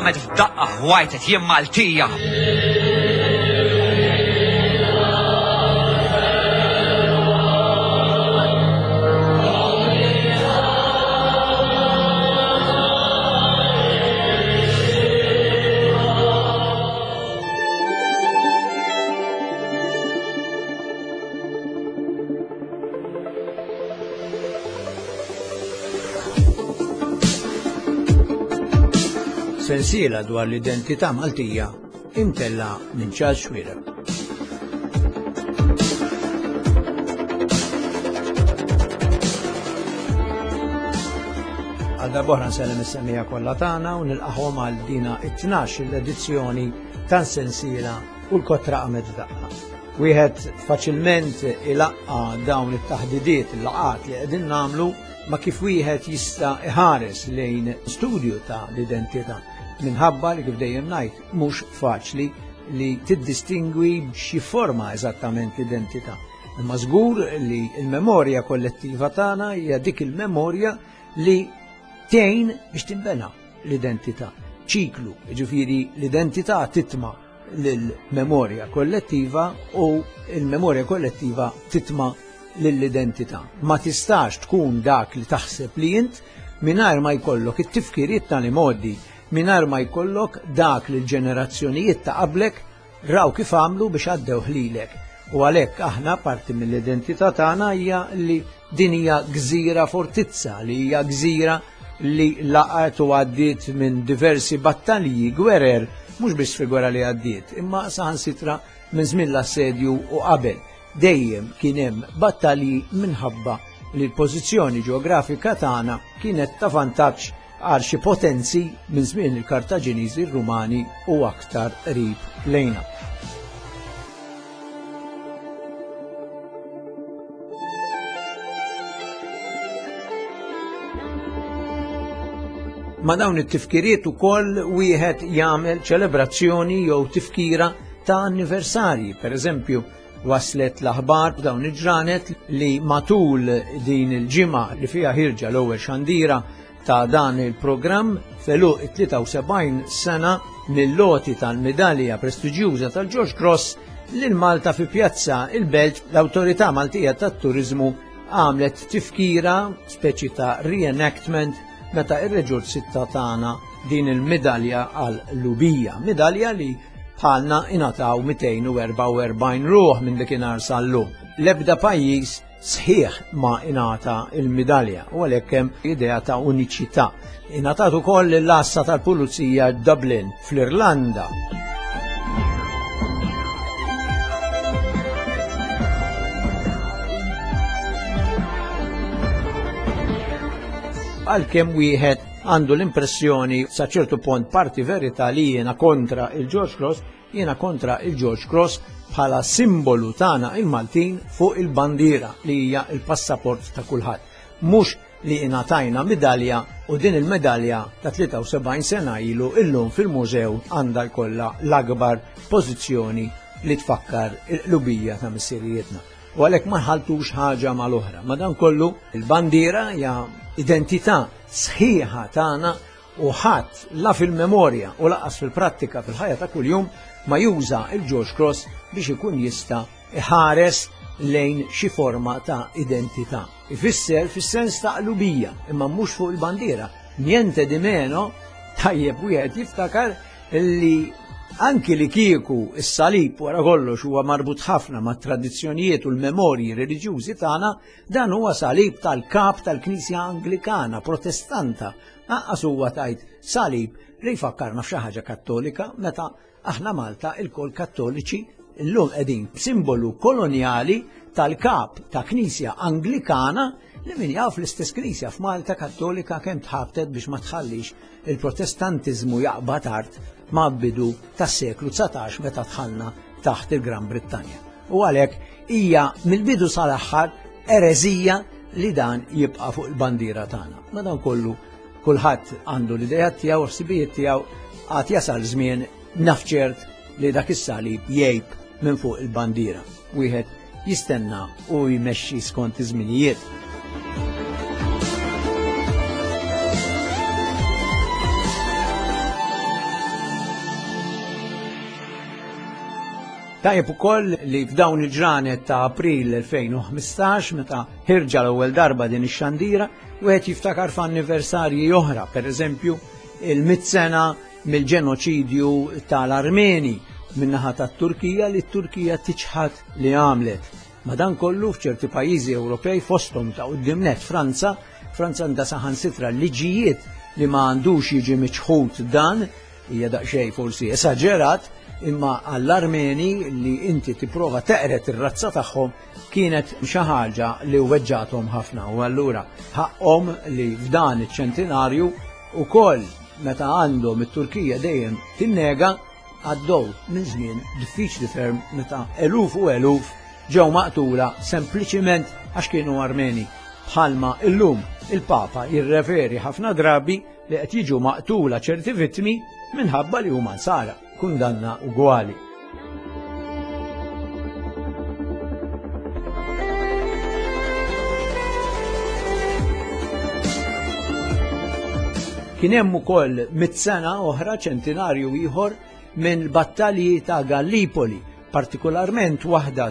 qamet f'daqqa ħwajtet jiem Maltija. Sensiela dwar l-identità Maltija imtella minn Charles Schwirem. Għal boħra nsellem is-semmija kollha tagħna u nilqahom għal dina it-12 l-edizzjoni ta' Sensiela u l-Kotra qamet f'daqqa. Wieħed faċilment ilaqqa dawn it-taħdidiet il-laqat li qegħdin nagħmlu ma kif wieħed jista' iħares lejn studju ta' l-identità. Minħabba li kif dejjem ngħid mhux faċli li tiddistingwi b'xi forma eżattament l-identità. Imma żgur li l-memorja kollettiva tagħna hija dik il-memorja li tgħin biex tinbena l-identità. Ċiklu, jiġifieri l-identità titma' lill-memorja kollettiva u l-memorja kollettiva titma' lill-identità. Ma tistax tkun dak li taħseb li int mingħajr ma jkollok it-tifkiriet tal-modi, mingħajr ma jkollok dak li l-ġenerazzjonijiet ta' qablek raw kif għamlu biex għaddew ħlilek. U għalhekk aħna parti mill-identità tagħna hija li din hija gżira fortizza, li hija gżira li laqgħet u għaddiet minn diversi battalji gwerer, mhux biss figura li għaddiet, imma saħansitra minn żmien l-assedju u qabel. Dejjem kien hemm battalji minħabba li l-pożizzjoni ġeografika tagħna kienet ta' vantaġġ għal xi potenzi minn żmien il-Kartaġiniżi, ir-Rumani u aktar qrib lejna. Ma dawn it-tifkiriet ukoll wieħed jagħmel ċelebrazzjoni jew tifkira ta' anniversarji, pereżempju waslet l-aħbar b'dawn il-ġranet li matul din il-ġimgħa li fiha ħirġa l-ewwel xandira ta' dan il-programm feluq 73 sena mill-loti tal-medalja prestiġjuża tal-George Cross lil Malta fi Pjazza il-Belt. L-Awtorità Maltija tat-Turiżmu għamlet tifkira speċi ta' reenactment meta ir-reġur sitta tagħna din il-medalja għal Lubija, medalja li bħalna ingħataw 244 ruħ minn dakinhar sal-lum. L-ebda pajjiż sħiħ ma ingħata il-medalja u għalhekk hemm idea ta' uniċità. Ingħatat ukoll l-assa tal-Pulizija Dublin fl-Irlanda. Għalkemm wieħed għandu l-impressjoni sa ċertu punt parti verità li jiena kontra il-George Cross, jiena kontra il-George Cross bħala simbolu tagħna il-Maltin fuq il-bandiera li hija il-passaport ta' kulħadd. Mhux li ingħatajna medalja u din il-medalja ta' 73 sena ilu illum fil-mużew għandha jkollha l-akbar pożizzjoni li tfakkar il-qlubija ta' missirijietna. U għalhekk ma ħaltux ħaġa mal-oħra. Madankollu il-bandiera hija identità sħiħa tagħna u ħadd la fil-memorja u laqas fil-prattika fil-ħajja ta' kuljum ma juża il-George Cross biex ikun jista' iħares lejn xi forma ta' identità. Ifisser fis-sens ta' qlubija, imma mhux fuq il-bandiera. Niente di meno tajjeb wieħed jiftakar li anki li kieku is-salib wara kollox huwa marbut ħafna mat-tradizzjonijiet u l-memorji reliġjużi tagħna, dan huwa salib tal-kap tal-Knisja Anglikana Protestanta. Naqqas huwa tajt salib li jfakkarna f'xi ħaġa Kattolika meta aħna Malta il-kol Kattoliċi illum qegħdin b'simbolu kolonjali tal-kap ta' Knisja Anglikana li min jaf l-istess Knisja f'Malta Kattolika kemm tħabtet biex ma tħallix il-Protestantiżmu jaqbad art ma' bidu tas-seklu 19 meta tħallna taħt il-Gran Brittanja. U għalhekk hija mill-bidu sal-aħħar ereżija li dan jibqa' fuq il-bandiera tagħna. Madankollu kulħadd għandu l-idea tiegħu u ħsibijiet tiegħu għad jasal żmien nafċert li dak is-salib jgħib minn fuq il-bandiera. Wieħed jistenna u jmexxi skont iż-żminijiet. Tajjeb ukoll li f'dawn il-ġranet ta' April 2015 meta ħirġa l-ewwel darba din ix-xandira wieħed jiftakar f'anniversarji oħra, pereżempju il-100 sena mill-ġenoċidju tal-Armeni min-naħa tat-Turkija li t-Turkija tiċħad li għamlet. Madankollu f'ċerti pajjiżi Ewropej fosthom ta' qudiemnet Franza għandha saħansitra liġijiet li ma għandux jiġi miċħud dan, hija daqsxejn forsi esaġerat, imma għall-Armeni li inti tipprova teqret ir-razza tagħhom kienet xi ħaġa li weġġathom ħafna u allura ħaqhom li f'dan iċ-ċentinarju ukoll meta għandhom it-Turkija dejjem tinnega għaddew minn żmien diffiċli ferm meta eluf u eluf ġew maqtula sempliċiment għax kienu Armeni. Bħalma illum il-Papa jirreferi ħafna drabi li qed jiġu maqtula ċerti vittmi minħabba li huma nsara, kundanna ugwali. Kien hemm ukoll 100 sena oħra ċentinarju ieħor minn battalji ta' Gallipoli, partikolarment waħda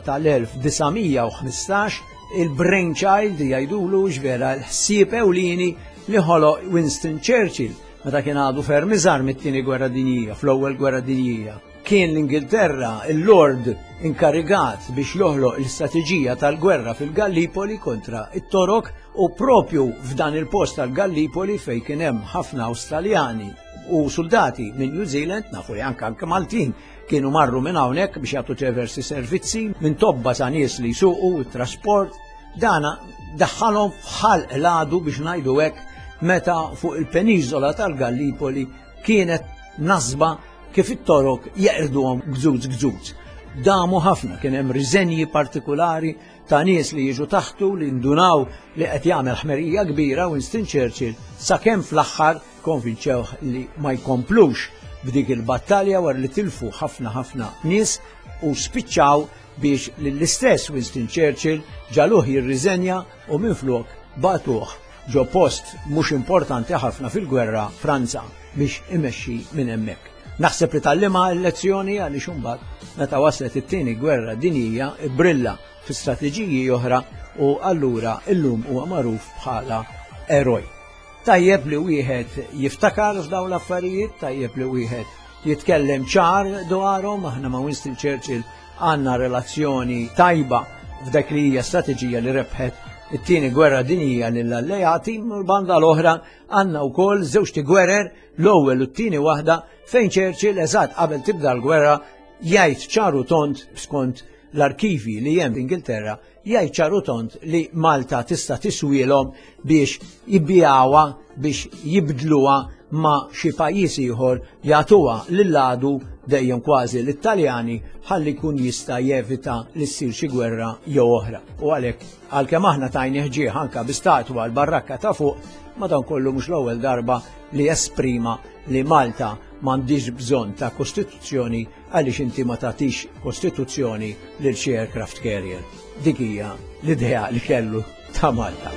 tal-1915 il-brainchild jgħidulu ġvera l-ħsieb ewlieni li ħoloq Winston Churchill meta kien għadu ferm iżgħar mit-tieni gwerra dinjija, fl-ewwel gwerra dinjija. Kien l-Ingilterra il-Lord inkarigat biex joħloq l-istrateġija tal-gwerra fil-Gallipoli kontra it-Torok u propju f'dan il-post tal-Gallipoli fejn kien hemm ħafna Awstraljani u soldati minn New Zealand, nafu li anke Maltin kienu marru minn hawnhekk biex jagħtu ċeversi servizzi minn tobba ta' nies li jsuqu trasport, dana daħħalhom f'ħalq ladu biex ngħidu hekk meta fuq il-peniżola tal-Gallipoli kienet nasba kif it-Torok jeqrduhom gżuz. Damu ħafna, kien hemm riżenji partikolari ta' nies li jiġu taħtu li ndunaw li qed jagħmel ħmerija kbira Winston Churchill sakemm fl-aħħar konvinċewh li ma jkomplux b'dik il-battalja wara li tilfu ħafna nies u spiċċaw biex l-istess Winston Churchill ġaluh jirriżenja u minflok batuh ġo post mhux importanti ħafna fil-gwerra Franza biex imexxi minn hemmhekk. Naħseb li tallima l-lezzjoni għaliex imbagħad meta waslet it-tieni gwerra dinjija brilla fi strateġiji oħra u allura illum huwa magħruf bħala eroj. Tajjeb li wieħed jiftakar f'dawn l-affarijiet, tajjeb li wieħed jitkellem ċar dwarhom, aħna ma' Winston Churchill għandna relazzjoni tajba f'dak li hija strateġija li rebħet it-tieni gwerra dinjija lill-alleati, l-banda l-oħra għandna wkoll żewġ gwerer l-ewwel u t-tieni waħda fejn Churchill eżatt qabel tibda l-gwerra jgħid ċaru tont skont l-arkivi li hemm f'Ingilterra jgħid ċaru tont li Malta tista' tiswielhom biex jibbijawha biex jibdluha ma' xi pajjiż ieħor jagħtuha lil-għadu dejjem kważi l-Italjani ħalli jkun jista' jevita li ssir xi gwerra jew oħra. U għalhekk għalkemm aħna tajni ħġieħ anke bi statwa l-barrakka ta' fuq, madankollu mhux l-ewwel darba li esprima li Malta m'għandix bżonn ta' kostituzzjoni għaliex inti ma tagħtix kostituzzjoni lil xi aircraft carrier. Dik hija l-idea li kellu ta' Malta.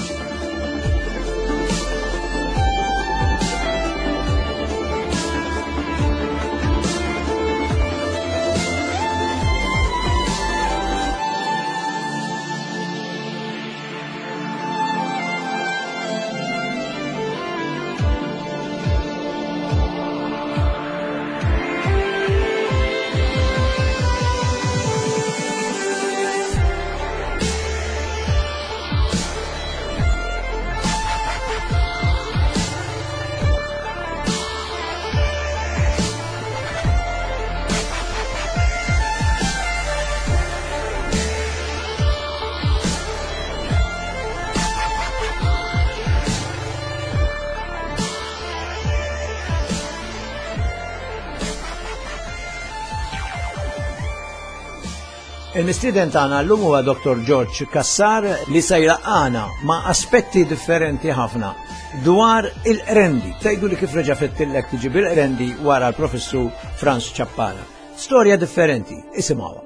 Il-mistieden tagħna llum huwa Dr. George Cassar li se jlaqqana ma' aspetti differenti ħafna dwar il-qrendi. Tgħidu li kif reġa' fettillek tiġi bil-qrendi wara l-professur Franz Ċappara. Storja differenti, isimgħuha.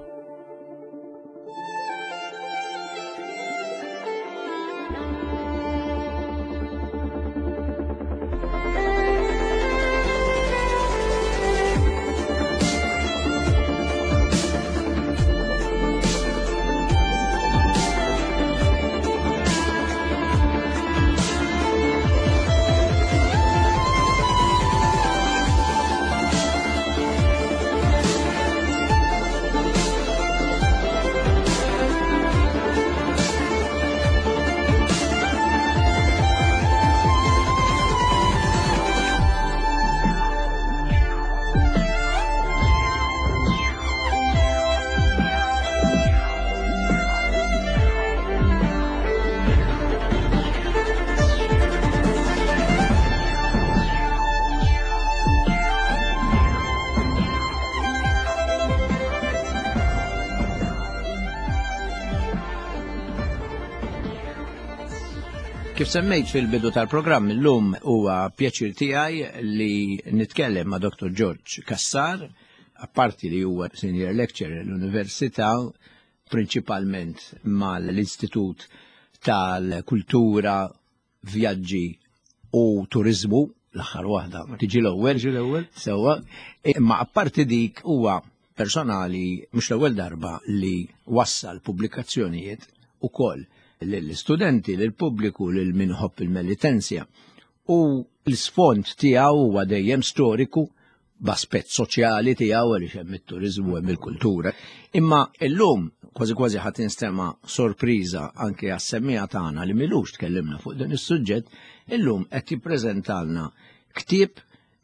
Kif semmejt fil-bidu tal-programm illum huwa pjaċir tiegħi li nitkellem ma' Dr. George Kassar, apparti li huwa senior lecturer l-Università, prinċipalment mal-Istitut tal-Kultura, Vjaġġi u Turizmu, l-aħħar waħda tiġi l-ewwel. Sewwa, imma apparti dik huwa personali mhux l-ewwel darba li wassal pubblikazzjonijiet ukoll lill-istudenti, lill-pubbliku, lil min ħobb il-militenzja. U l-sfond tiegħu huwa dejjem storiku b'aspett soċjali tiegħu għaliex hemm it-turiżmu hemm il-kultura. Imma llum kważi ħadd instema' sorpriża anke għas-semmija tagħna li milux tkellimna fuq dan is-suġġett, illum qed jippreżentalna ktieb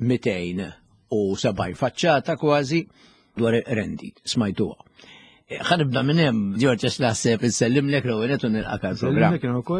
207 faċċata kważi dwar rendi, smajtuha. Ħanibda minn hemm, George għax naħseb insellimlek l-ewwel u nilqak għall-programm.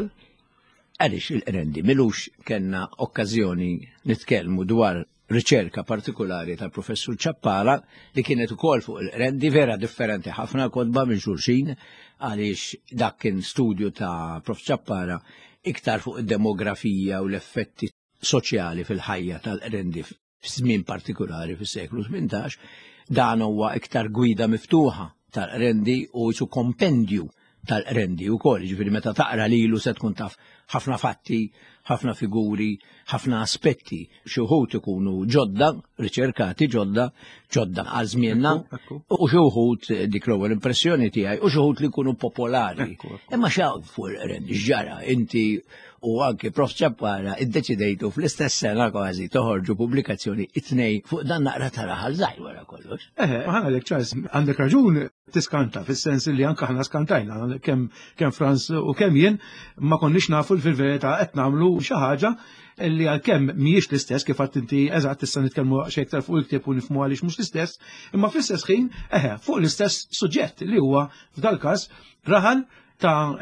Għaliex il-rendi milux kellna okkażjoni nitkellmu dwar riċerka partikolari tal-professur Ċappara li kienet ukoll fuq il-rendi vera differenti ħafna kodba minn xulxin għaliex dak kien studju ta' Prof Ċappara iktar fuq id-demografija u l-effetti soċjali fil-ħajja tal-rendi f'żmien partikolari fis-seklu 18, dan huwa iktar gwida miftuħa tal-rendi u jisu kompendju tal-rendi u koll, ġifiri meta taqra lilu se tkun taf ħafna fatti, ħafna figuri, ħafna aspetti, xuħut ikunu ġodda, riċerkati ġodda għal żmienna, u xuħut dik l-ewwel impressjoni tiegħi, u xuħut li jkunu popolari. Imma xaw fuq rendi ġara, inti u anke Prof Ċappara iddeċidejtu fl-istess sena kważi toħorġu pubblikazzjoni it-tnej fuq dan naqra taraħal żgħir wara kollox. Ħana lek Charles, għandek raġun tiskanta, fis-sens li anke aħna skantajna, kemm Franz u kemm jien ma konniex nafu fil-verità qed nagħmlu xi ħaġa li għalkemm mhijiex l-istess kif qatt inti eżatt issa nitkellmu xi iktar fuq il-ktieb u nifhmu għaliex mhux l-istess, imma fl-istess ħin fuq l-istess suġġett li huwa f'dal każ raħal ta'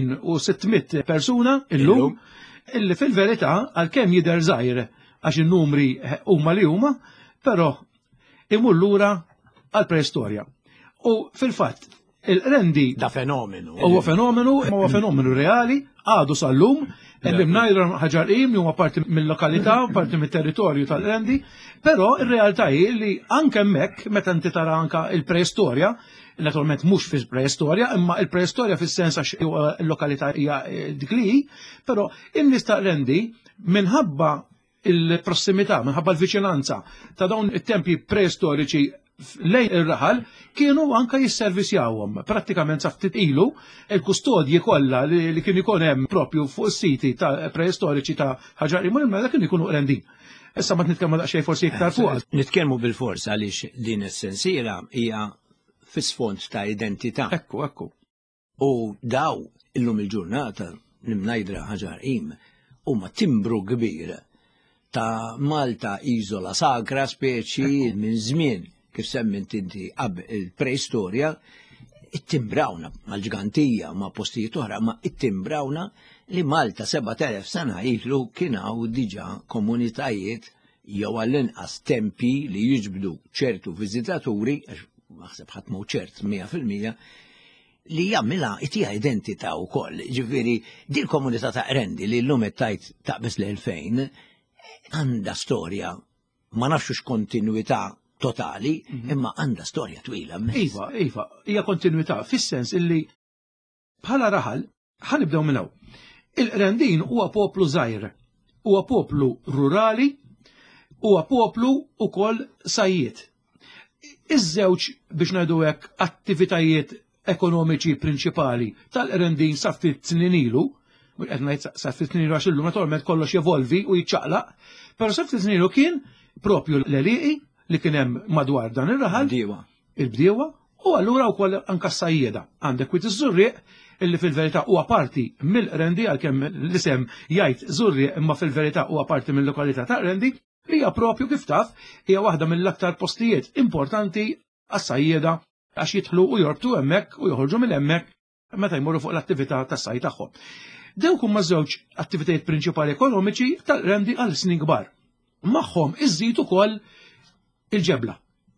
2600 persuna illum illi fil-verità għalkemm jidher żgħir għax in-numri huma li huma, però imur lura għal preistorja. U fil-fatt il-rendi da fenomenu. Huwa fenomenu reali, għadu sal-lum, illi mnajra ħaġarqim li huma parti mill-lokalità, parti mit-territorju tal-rendi, però ir-realtà hi li anke hemmhekk meta inti tara anke il-preistorja, naturalment mhux fil-preistorja, imma il-preistorja fis-sens għax il-lokalità hija dik li, però in-nies rendi minħabba il-prossimità, minħabba l-viċinanza ta' dawn it-tempji preistoriċi lejn ir-raħal kienu anke jisservisjawhom. Prattikament sa ftit ilu il-kustodji kollha li kienu jkun hemm propju fuq is-siti ta' preistoriċi ta' ħaġarqim u l-mela kienu jkunu rendin. Issa ma nitkellmu daqsxejn forsi iktar fuq. Nitkellmu bil-fors għaliex din is-sensiela hija fis-sfond ta' identità. Ekku. U daw illum il-ġurnata l-imnajdra ħaġarqim huma timbru kbir ta' Malta iżola sakra speċi minn żmien kif semmint inti il-preistorja, it-timbrawna mal-ġgantija ma' postijiet oħra, ma' it-timbrawna li Malta 7000 sena ilu kienaw diġà komunitajiet jew għall-inqas tempi li jiġbdu ċertu viżitaturi, naħseb ħadd mhu ċert 100%, li jammila it-tija identità wkoll. Ġifieri din komunità ta' rendi li llum qed tajt taqbes l-2000 għandha storja, ma nafx kontinwità totali, imma għandha storja twila. Iva, hija kontinwità fis-sens illi bħala raħal ħanibdew minn hawn. Il-rendin huwa poplu żgħir, huwa poplu rurali, huwa poplu wkoll sajjiet. Iż-żewġ biex ngħidu hekk attivitajiet ekonomiċi prinċipali tal-rendin sa ftit snin ilu, qed ngħid sa ftit snin ilu għax illum naturalment kollox jevolvi u jiċċaqlaq, però sa ftit snin ilu kien propju l-eliqi li kien hemm madwar dan ir-raħal, il-bdiewa, u allura wkoll anke s-sajjieda. Għandek wit iż-żurrieq illi fil-verità huwa parti mill-rendi għalkemm l-isem jgħid żurrieq imma fil-verità huwa parti mill-lokalità ta' rendi, li hija propju kif taf hija waħda mill-aktar postijiet importanti għas-sajjieda għax jidħlu u jorbtu hemmhekk u joħorġu minn hemmhekk meta jmorru fuq l-attività tas-sajt tagħhom. Dewk huma żewġ attivitajiet prinċipali ekonomiċi tal-rendi għal snin kbar. Magħhom iżżid ukoll il-ġebla.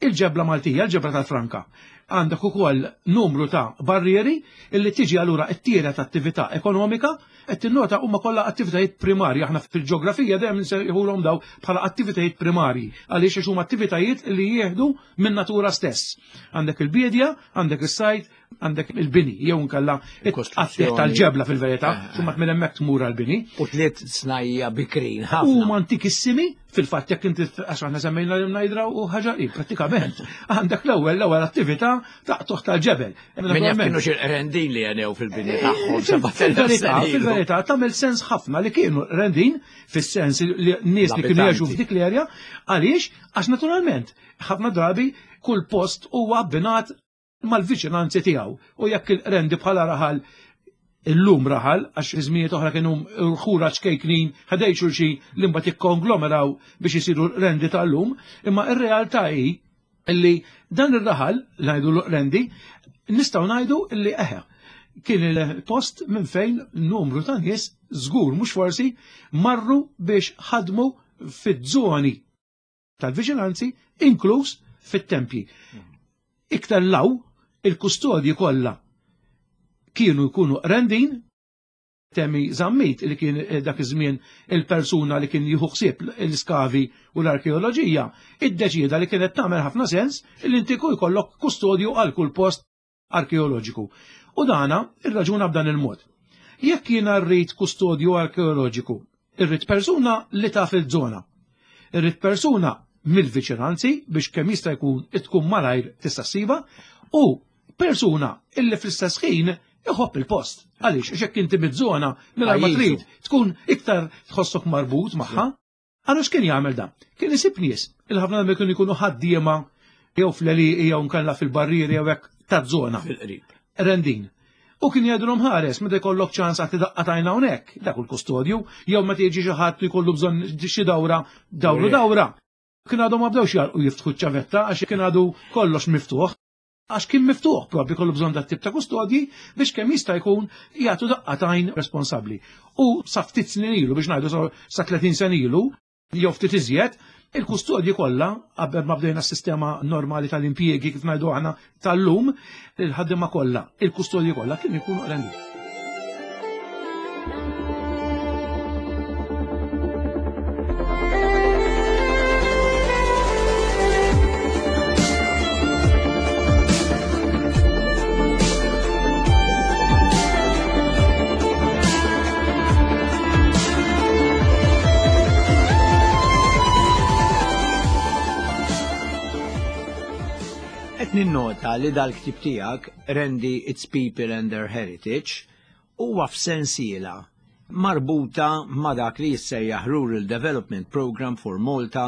il-ġebla Maltija, il-ġebla tal-Franka. Għandek ukoll numru ta' barrieri illi tiġi allura t-tiera ta' attività ekonomika qed tinnota huma kollha attivitajiet primarji. Aħna fil-ġeografija dejjem nsejħulhom daw bħala attivitajiet primarji għaliex huma attivitajiet li jieħdu minn natura stess. Għandek il-bidja, għandek is-sajt, għandek il-bini, jew nkella it-tqattih tal-ġebla fil-verità, xumma minn hemmhekk tmur għall-bini. U tliet snajja bikrin Huma antikissimi fil-fatt jekk inti għax aħna semmejna l-Najdraw u ħaġa prattikament. Għandek l-ewwel attività taqtuħ tal-ġebel. Min jaf kienu rendin li għanew fil-bini tagħhom. Fil-verità tagħmel sens ħafna li kienu rendin fis-sens li n-nies li kienu jgħixu f'dik l-erja għaliex għax naturalment ħafna drabi kull post huwa abbinat mal-viċinanzi tiegħu u jekk il-rendi bħala raħal illum raħal għax iżmijiet oħra kienu rħura ċkejknin ħadej xulxi li mbagħad ikkonglomeraw biex isiru rendi tal-lum, imma ir-realtà hi illi dan ir-raħal ngħidu rendi nistgħu ngħidu illi kien il-post minn fejn numru ta' nies żgur mhux forsi marru biex ħadmu fiż-żoni tal-viġilanzi inkluż fit-tempji. Iktar law il-kustodji kollha kienu jkunu rendin, temmi zammit li kien dak iż-żmien il-persuna li kien jieħu ħsieb l-iskavi u l-arkeoloġija, iddeċieda li kienet tagħmel ħafna sens li inti jkollok kustodju għal kull post arkeoloġiku. U dana ir-raġuna b'dan il-mod. Jekk jiena rrid kustodju arkeoloġiku, irrid persuna li taf il-żona. Irrid persuna mill-viċinanzi biex kemm jista' jkun tkun malajr tista' ssiba u persuna illi fl-istess ħin iħobb il-post. Għaliex jekk inti mid-żona mingħajr ma trid tkun iktar tħossok marbut magħha. Għaliex kien jagħmel dan? Kien isib nies il-ħafna minnhom kienu jkunu ħaddiema jew fl-għeliqi jew nkella fil-barrieri jew hekk taż-żona. Fil-qrib. Rendin. U kien jgħidulhom ħares meta jkollok ċans għati daqqa tajna hawnhekk, dak il-kustodju, jew meta jiġi xi ħadd jkollu bżonn xi dawra. Kien għadhom ma bdewx jarqu jiftħu ċ-ċavetta għax kien għadu kollox miftuħ. Għax kien miftuħ propri kollu bżonn dat tip ta' kustodji biex kemm jista' jkun jagħtu daqqatajn responsabbli. U sa ftit snin ilu biex ngħidu sa 30 sen ilu, jew ftit iżjed, il-kustodji kollha qabel ma bdejna s-sistema normali tal-impjiegi kif ngħidu aħna tal-lum, il-ħaddiema kollha, il-kustodji kollha kienu jkunu rendin. Ninnota li dal-ktib tiegħek Rendi Its People and Their Heritage huwa f'sensiela marbuta ma' dak li jissejjaħ Rural Development Program for Malta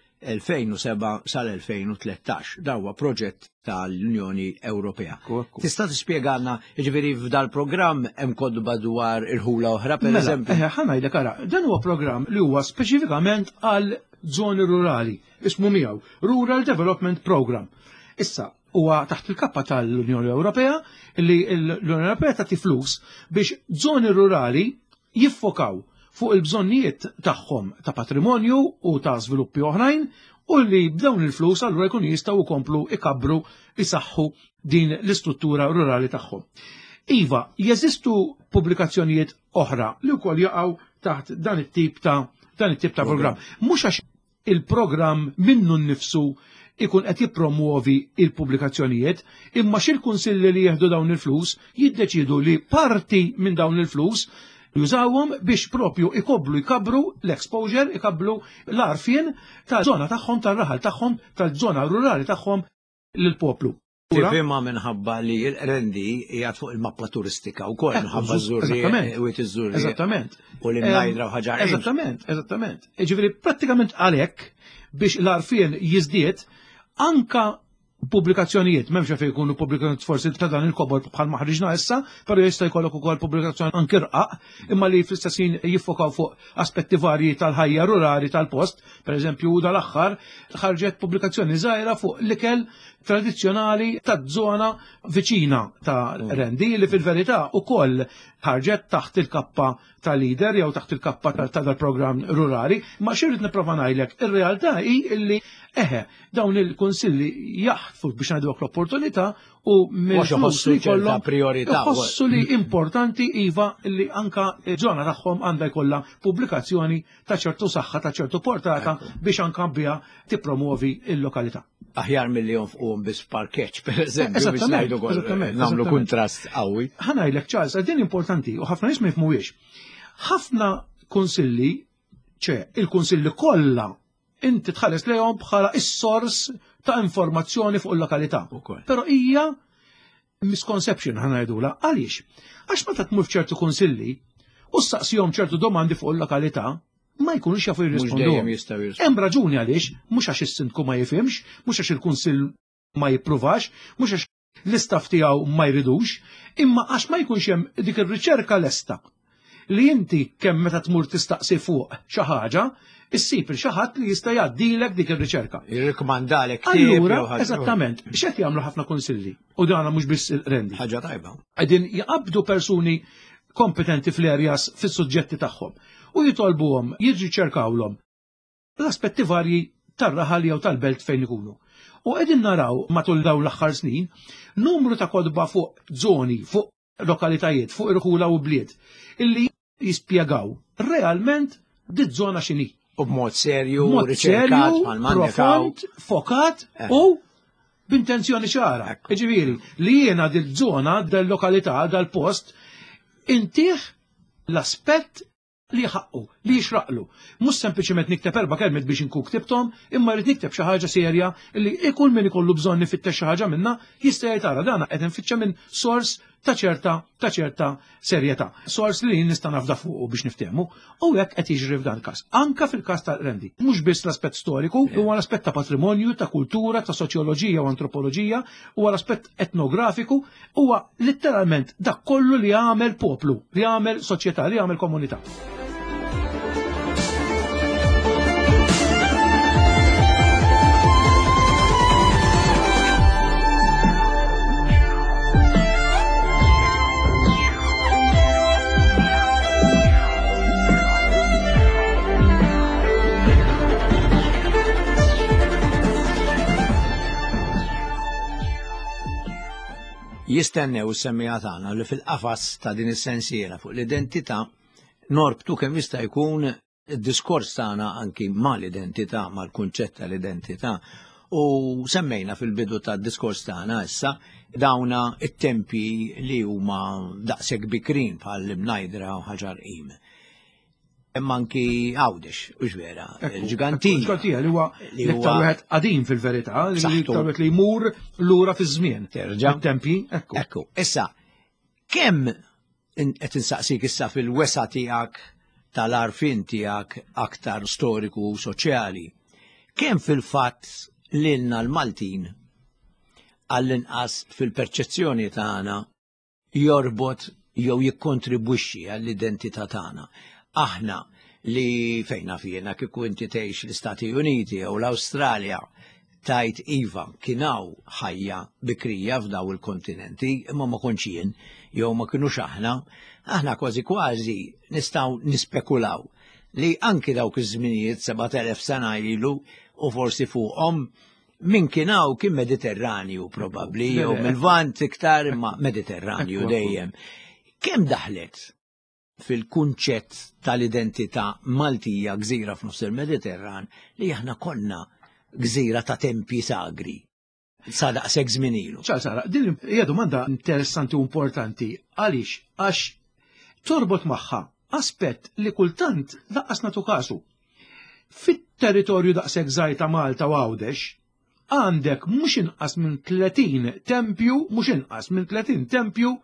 2007 sal-2013. Da huwa proġett tal-Unjoni Ewropea. Tista' tispjegalna jiġifieri f'dal-programm hemm kodba dwar il-ħula oħra pereżempju? Ħanajdlek ara, dan huwa programm li huwa speċifikament għal żoni rurali, ismu miegħu Rural Development Program. Issa, huwa taħt il-kappa tal-Unjoni Ewropea li l-Unjoni Ewropea tagħti flus biex żoni rurali jiffokaw fuq il-bżonnijiet tagħhom ta' patrimonju u ta' żviluppi oħrajn u li b'dawn il-flus allura jkunu jistgħu jkomplu ikabbru isaħħu din l-istruttura rurali tagħhom. Iva, jeżistu pubblikazzjonijiet oħra li wkoll jaqgħu taħt dan it-tip ta' programm. Mhux għax il-programm minnu nnifsu ikun qed jippromuovi il-pubblikazzjonijiet, imma x'il-kunsilli li jieħdu dawn il-flus jiddeċidu li parti minn dawn il-flus jużawhom biex propju jkabbru l-exposure, ikabbru l-arfien tal-żona tagħhom tal-raħal tagħhom tal-żona rurali tagħhom lill-poplu. Tifhimha minħabba li l-rendi qiegħed fuq il-mappa turistika wkoll minħabba żurri. Eżattament. U l-imnajdra u ħaġa. Eżattament. Ġifieri prattikament għalhekk biex l-arfien jiżdied anka pubblikazzjonijiet, m'hemmx fejn jkunu pubblikazzjonijiet forsi ta' dan il-kobor bħal ma ħriġna issa, però jista' jkollok ukoll pubblikazzjoni anke rqaq, imma li fl-istessin jiffokaw fuq aspetti varji tal-ħajja rurali tal-post, pereżempju dal-aħħar ħarġet pubblikazzjoni żgħira fuq l-ikel tradizzjonali taż-żona viċina ta' Rendi li fil-verità ukoll ħarġet taħt il-kappa ta' leader jew taħt il-kappa ta' dal-programm rurali, ma xirrid nipprova ngħidlek, ir-realtà hi illi dawn il-kunsilli jaħtfu biex ngħidulek l-opportunità u iħossu li importanti iva li anka ġona tagħhom għandha jkollha pubblikazzjoni ta' ċertu saħħa ta' ċertu portata biex anka biha tippromovi l-lokalità. Aħjar milli jonfquhom biss parkeċ, pereżempju, biex ngħidu nagħmlu kuntrast qawwi. Ħanajlek Charles, din importanti u ħafna nies ma jifhmuhiex. Ħafna kunsilli, il-kunsilli kollha inti tħares lejhom bħala is-sors ta' informazzjoni fuq il-lokalità. Però hija misconception ħanajdula. Għaliex? Għax meta tmur f'ċertu kunsilli u ssaqsihom ċertu domandi fuq il-lokalità, ma jkunux jafu jirrisponduhom. Hemm raġuni għaliex, mhux għax is-sindku ma jifhimx, mhux għax il-kunsill ma jippruvax, mhux għax l-istaff tiegħu ma jridux, imma għax ma jkunx hemm dik ir-riċerka lesta li inti kemm meta tmur tistaqsi fuq xi ħaġa, issib xi ħadd li jista' jgħaddilek dik ir-riċerka. Jirrikmandalek Allura, eżattament, x'qed jagħmlu ħafna kunsilli u dan mhux biss il-rendi. Ħaġa tajba. Qegħdin jaqabdu persuni kompetenti fl-areas fis-suġġetti tagħhom u jitolbuhom jirriċerkawlhom l-aspetti varji tar-raħal jew tal-belt fejn ikunu. U qegħdin naraw matul dawn l-aħħar snin numru ta' kodba fuq żoni, fuq lokalitajiet, fuq irħula u bliet illi jispjegaw realment dit żona x'inhi. U b'mod serju, riċerkat, profond, fokat u b'intenzjoni ċara. Ġifieri, li jiena dil-żona, dal-lokalità, dal-post, intih l-aspett li jħaqqu, li jixraqlu. Mhux sempliċement nikteb 4 kelmiet biex inkun ktibthom, imma rrid nikteb xi ħaġa serja li ikun min ikollu bżonn nifittex xi ħaġa minnha jista' jtara dan qed infittxa minn sors ta' ċerta serjetà. Sors li nista' nafda fuqu biex niftehmu u hekk qed jiġri f'dan il-każ. Anka fil-każ tal-rendi. Mhux biss l-aspett storiku, huwa l-aspett ta' patrimonju, ta' kultura, ta' soċjoloġija u antropoloġija, huwa l-aspett etnografiku, huwa letteralment dak kollu li jagħmel poplu, li jagħmel soċjetà, li jagħmel komunità. Jistennew is-semmija tagħna li fil-qafas ta' din is-sensiela fuq l-identità norbtu kemm jista' jkun id-diskors tagħna anki mal-identità, mal-kunċett tal-identità u semmejna fil-bidu tad-diskors tagħna issa dawna it-tempji li huma daqshekk bikrin bħal Mnajdra u Ħaġar Qim. Imma anki Għawdex, u x'vera, il-ġigantija. Il-ġigantija li huwa l-iktar wieħed qadim fil-verità, li jmur lura fiż-żmien. Il-tempji, ekku. Issa, kemm qed insaqsik issa fil-wesa tiegħek tal-arfin tiegħek aktar storiku u soċjali, kemm fil-fatt lilna l-Maltin għall-inqas fil-perċezzjoni tagħna jorbot jew jikkontribwixxi għall-identità tagħna. Aħna li fejna fjena kieku inti tgħix l-Istati Uniti u l-Awstralja tajt iva kienaw ħajja bikrija f'daw il-kontinenti imma ma kontx jien jew ma kinux aħna kważi nistgħu nispekulaw li anki dawk iż-żminijiet 7000 sena ilu u forsi fuqhom min kienaw kien Mediterranju probabbli jew mill-Vant iktar imma Mediterranju dejjem. Kemm daħlet fil-kunċett tal-identità Maltija gżira f'nofs il-Mediterran li aħna konna gżira ta' tempji sagri. Sa daqshekk żmien ilu. Sara, din hija domanda interessanti u importanti. Għaliex? Għax torbot magħha aspett li kultant daqqas nagħtu kasu. Fit-territorju daqshekk żgħir ta' Malta u Għawdex għandek mhux inqas minn 30 tempju, mhux inqas minn 30 tempju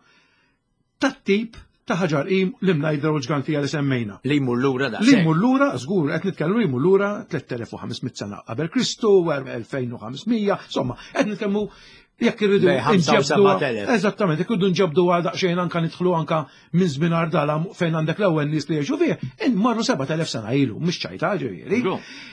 tat-tip ta' Ħaġar Qim li Mnajdra u l-ġigantija li semmejna. Li jmur lura da' li jmur lura, żgur, qed nitkellmu li jmur lura 3500 sena qabel Kristu, 2500, insomma, qed nitkellmu jekk irridu nġebdu. Eżattament, jekk irridu nġebdu għal daqsxejn anke nidħlu anke minn żmien Ardala fejn għandek l-ewwel nies li jgħixu fih, marru 7000 sena ilu, mhux ċajta ġifieri.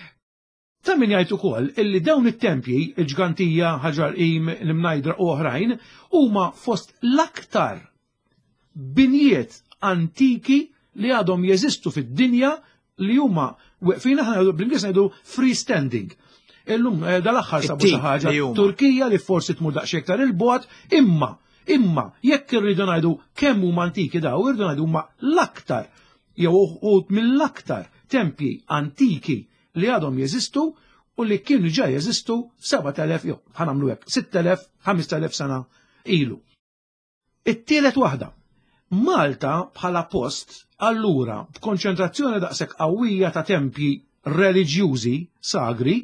Ta' min jgħid ukoll illi dawn it-tempji, il-ġigantija, Ħaġar Qim, l-Mnajdra u oħrajn huma fost l-aktar binjiet antiki li għadhom jeżistu fid-dinja li huma weqfin aħna bl-Ingliż ngħidu freestanding. Illum dal-aħħar sabu xi ħaġa Turkija li forsi tmur daqsxejn iktar il-bogħod, imma jekk irridu ngħidu kemm huma antiki daw, irridu ngħidu huma l-aktar jew uħud mill-aktar tempji antiki li għadhom jeżistu u li kienu ġej jeżistu 7,000 jew ħanamlu hekk 6,000, 5,000 sena ilu. It-tielet waħda, Malta bħala post allura b'konċentrazzjoni daqshekk qawwija ta' tempji reliġjużi sagri,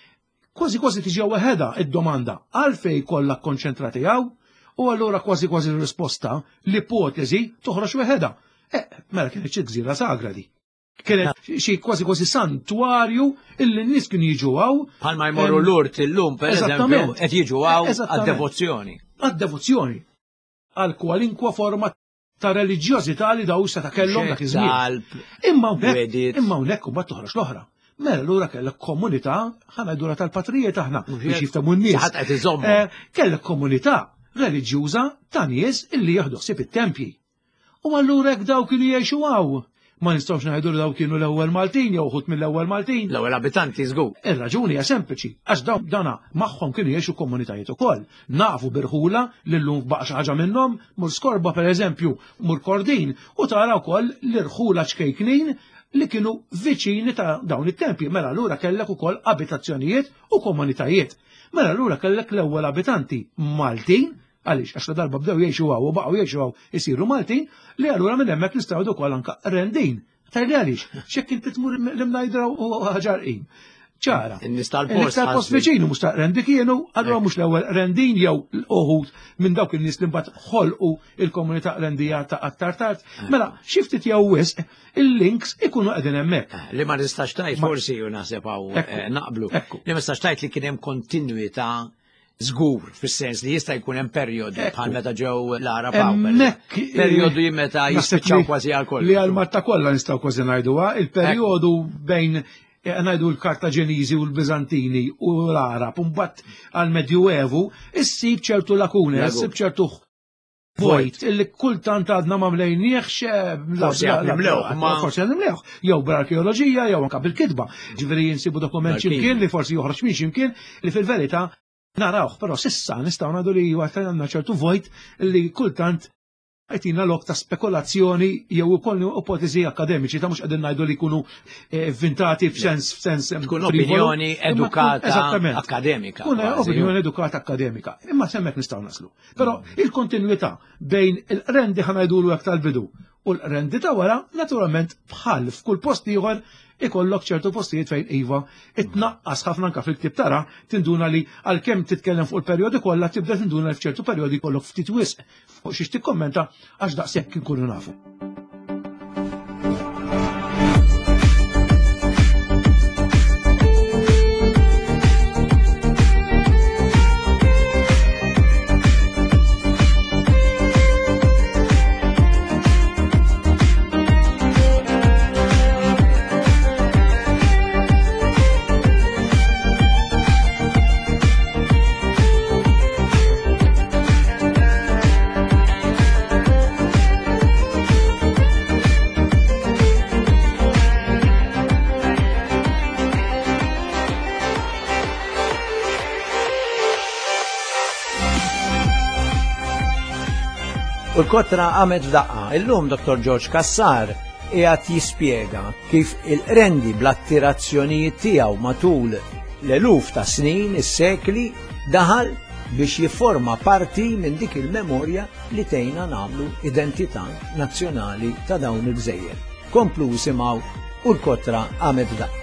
kważi tiġi weħeda id-domanda għalfejn kollha konċentrati hawn u allura kważi r-risposta l-ipotezi toħroġ weħeda. Mela kienet xi gżira sagra di. Kienet xi kważi santwarju illi n-nies kienu jiġu hawn. Bħalma jmorru l-urt illum pereżempju qed jiġu hawn għad-devozzjoni. Għad-devozzjoni. Għal kwalinkwa forma ta' reliġjożità li daw se ta' kellhom dak iż-żmien. Imma hawnhekk imbagħad toħroġ l-oħra. Mela allura kellek komunità ħanajdura tal-patrijiet aħna biex jiftamu n-nies. Kellek komunità reliġjuża ta' nies illi jaħdu ħsieb it-tempji. U allura hekk daw kienu jgħixu hawn. Ma nistgħux ngħidu li daw kienu l-ewwel Maltin jew ħut mill-ewwel Maltin. L-ewwel abitanti żgur. Ir-raġuni hija sempliċi għax dawna magħhom kienu jgħixu komunitajiet ukoll. Nafu birħula li llum baqa' xi ħaġa minnhom, mur Skorba pereżempju, mur Kordin u tara wkoll l-irħula ċkejknin li kienu viċini ta' dawn it-tempji. Mela allura kellek ukoll abitazzjonijiet u komunitajiet. Mela allura kellek l-ewwel abitanti Maltin, għaliex għax darba bdew jgħixu għaw u baqgħu jgħixu għaw isiru Maltin, li allura minn hemmhekk nistgħu wkoll anke rendin. Tajli għaliex, x'hekk inti tmur l-imnajdra u ħaġarqin. ċara. Nistal-post veċinu mux ta' rendi kienu, allora mux l-ewel rendin jew l-uħut minn dawk il-nis li mbagħad ħolqu il-komunità rendija ta' aktar tard. Mela, xiftit jew wisq il-links ikunu qegħdin hemmhekk. Li ma nistax tajt forsi u naħseb naqblu. Li ma nistax tajt li kien hemm kontinwità żgur fis-sens li jista' jkun hemm perjodi bħal meta ġew l-Arab perjodu meta jispiċċaw kważi għal koll. Li għal-Marta kollha nistgħu kważi ngħiduha, il-perjodu bejn għanajdu l-Kartaġenizi u l-Bizantini u l-Arab, un-bat għal-Medjuevu, issib ċertu lakune, issib ċertu vojt, illi kultant għadna ma mlejnieħx, forsi għadnimlewħ, jew bl-arkeologija, jew anka bil-kidba. Ġveri jinsibu dokument ximkien li forsi joħroġ minn ximkien li fil-verita narawħ, pero sissa nistaw nadu li għattajna ċertu vojt li kultant għajtina lok ta' spekulazzjoni jew ukoll ipotezi akademiċi ta' mux għedin najdu li kunu inventati f'sens tkun opinjoni edukata akademika. Tkun opinjoni edukata akademika. Imma semmek nistaw naslu. Però il-kontinuità bejn il-rendi ħanajdulu għak tal-bidu u l-rendi ta' wara, naturalment bħal f'kull post ieħor ikollok ċertu postijiet fejn iva itnaqqas ħafna anke fil-ktib tara tinduna li għalkemm titkellem fuq il-perjodi kollha tibda tinduna li f'ċertu perjodi kollok ftit wisq fuq xiex tikkommenta għax daqshekk inkunu nafu. U l-kotra għamet daqqa, illum Dr. George Kassar qiegħed jispjega kif il-rendi bl-attirazzjonijiet tiegħu matul l-eluf ta' snin, is-sekli, daħal biex jifforma parti minn dik il-memorja li tgħinna nagħmlu identità nazzjonali ta' dawn il-gżejjer. Komplu simgħu u l-kotra għamet daqqa.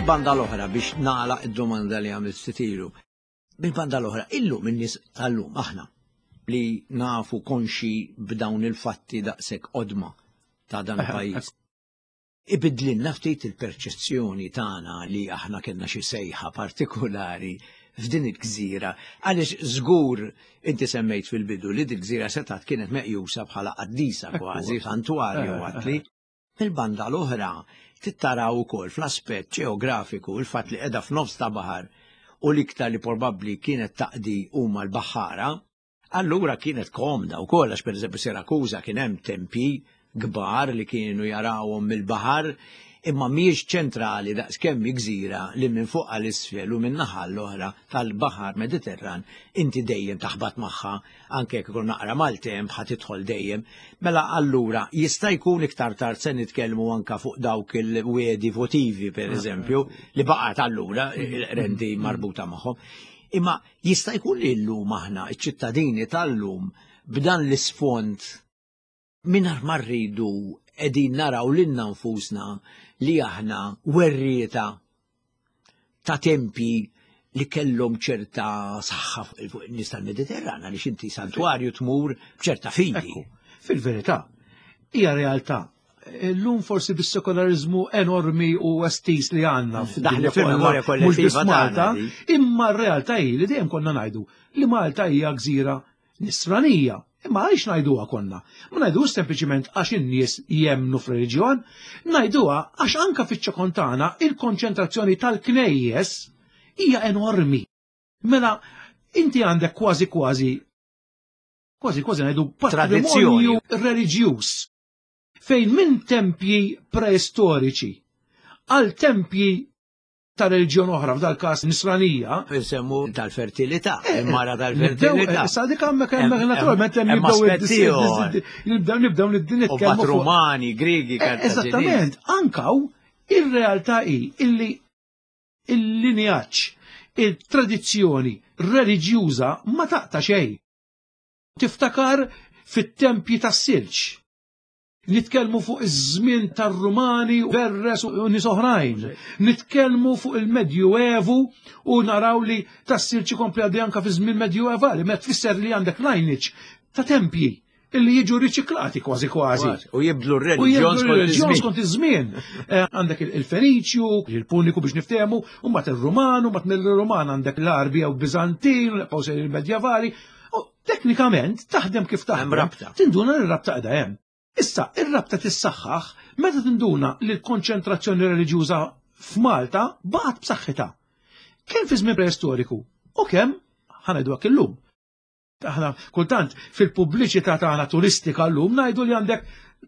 Bil-banda l-oħra biex nagħlaq id-domanda li għamilt titilu. Bil-banda l-oħra, illum in-nies tal-lum aħna li nafu konxi b'dawn il-fatti daqshekk qodma ta' dan il-pajjiż. Ibidlilna ftit il-perċezzjoni tagħna li aħna kellna xi sejħa partikolari f'din il-gżira, għaliex żgur inti semmejt fil-bidu li din il-gżira setat kienet meqjusa bħala qaddisa kważi santuarju għatli. Fil-banda l-oħra tittaraw ukoll fl-aspett ġeografiku il-fatt li qiegħda f'nofs ta' baħar u l-iktar li probabbli kienet taqdi huma l-baħħara, allura kienet komda wkoll għax pereżempju Sirakuża kien hemm tempji kbar li kienu jarawhom mill-baħar imma mhijiex ċentrali daqskemm gżira li minn fuq għal isfel u minn naħa l-oħra tal-Baħar Mediterran inti dejjem taħbad magħha anke jekk ikun naqra maltemp ħadd tidħol dejjem. Mela allura jista' jkun iktar tard se nitkellmu anke fuq dawk il-wedi votivi pereżempju li baqgħet allura rendi marbuta magħhom. Imma jista' jkun li llum aħna ċ-ċittadini tal-lum b'dan l-isfond mingħajr ma rridu qegħdin naraw lilna nfusna li aħna werrieta ta' tempji li kellhom ċerta saħħa fuq in-nies tal-Mediterran għaliex inti santwarju tmur b'ċerta fidi. Fil-verità, hija realtà. Llum forsi bis-sekolarizmu enormi u estis li għandna mhux biss Malta, imma r-realtà hi li dejjem konna ngħidu li Malta hija gżira nisranija. Imma għaliex ngħiduha konna? Ma ngħidux sempliċiment għax in-nies jemmnu f'reliġjon, ngħiduha għax anke fiċ-Ċokontana il-konċentrazzjoni tal-knejjes hija enormi. Mela inti għandek kważi ngħidu patrimonju reliġjuż fejn minn tempji preistoriċi għal tempji ta' reliġjon oħra f'dal każ nisranija. Insemmu tal-fertilità, mara tal-fertilità. Issa dik hemmhekk naturalment hemm nibdew nitkellmu fuq Rumani, Griegi, Kartaġini. Eżattament, ankaw ir-realtà hi illi il-linjaġġ, il-tradizzjoni reliġjuża ma taqta' xejn. Tiftakar fit-tempji tas-silġ. Nitkellmu fuq iż-żmien tar-Rumani u Verres u nies oħrajn. Nitkellmu fuq il-Medjuevu u naraw li tas-silġ ikompli għaddej anke fi żmien medjuevali, ma tfisser li għandek lineage ta' tempji illi jiġu riċiklati kważi. U jibdlu r-reliġjon skont iż-żmien. Għandek il-Feniċju, il-Puniku biex niftehmu, u mbagħad ir-Ruman, u mbagħad mill-Ruman għandek l-Arbi u Bizantin, u il-Medjevali. Teknikament taħdem kif taħdem. Tinduna l-rabta qiegħda hemm. Issa, ir-rabta tissaħħaħ meta tinduna li l-konċentrazzjoni reliġjuża f'Malta baqgħet b'saħħitha. Kemm fi żmien preistoriku u kemm ħanajdu hekk illum. Aħna kultant fil-pubbliċità tagħna turistika llum ngħidu li għandek